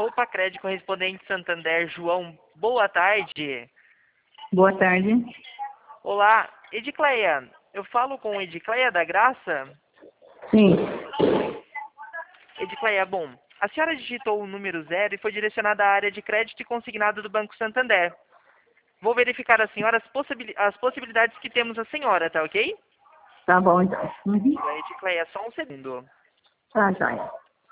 Poupa Crédito correspondente Santander, João. Boa tarde. Boa tarde. Olá, Edicleia. Eu falo com Edicleia da Graça? Sim. Edicleia, bom, a senhora digitou o número 0 e foi direcionada à área de crédito e consignado do Banco Santander. Vou verificar a senhora as possibilidades que temos a senhora, tá ok? Tá bom, então. Edicleia, só um segundo. Tá, joia.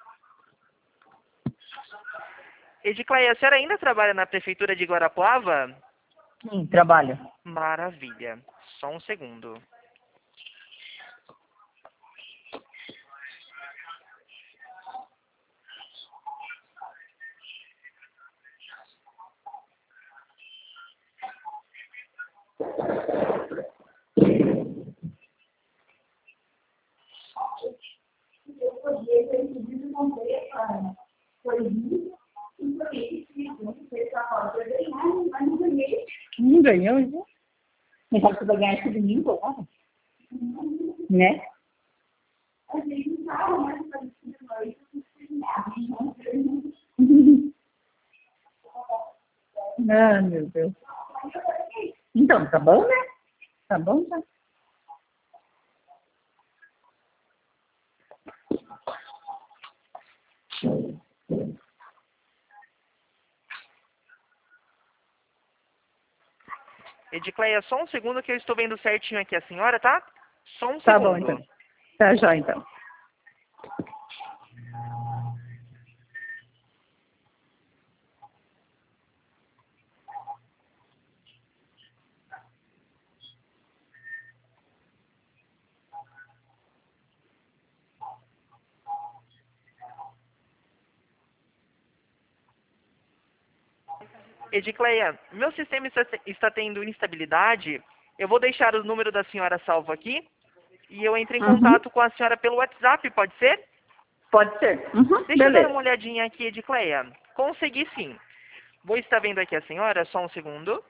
Edicleia, a senhora ainda trabalha na Prefeitura de Guarapuava? Sim, trabalho. Maravilha. Só um segundo. Não ganhou, viu? Mas sabe que vai ganhar esse domingo agora? Né? Ah, meu Deus. Então, tá bom, né? Tá bom, tá? Edicleia, só um segundo que eu estou vendo certinho aqui a senhora, tá? Só um Tá segundo. bom, então. Tá, joia, então. Edicleia, meu sistema está tendo instabilidade. Eu vou deixar o número da senhora salvo aqui e eu entro em contato com a senhora pelo WhatsApp, pode ser? Pode ser. Deixa eu dar uma Beleza. olhadinha aqui, Edicleia. Consegui sim. Vou estar vendo aqui a senhora, só um segundo.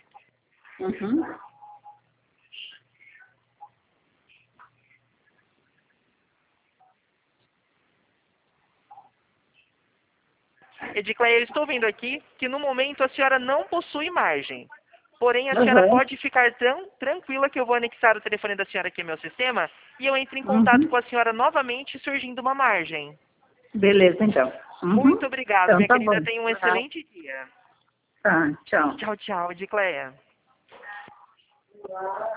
Edicleia, eu estou vendo aqui que no momento a senhora não possui margem. Porém, a senhora pode ficar tranquila que eu vou anexar o telefone da senhora aqui ao meu sistema e eu entro em contato com a senhora novamente surgindo uma margem. Beleza, então. Muito obrigado, Então, minha tá querida. bom. Tenha um excelente dia. Tá, tchau. Tchau, tchau, Edicleia.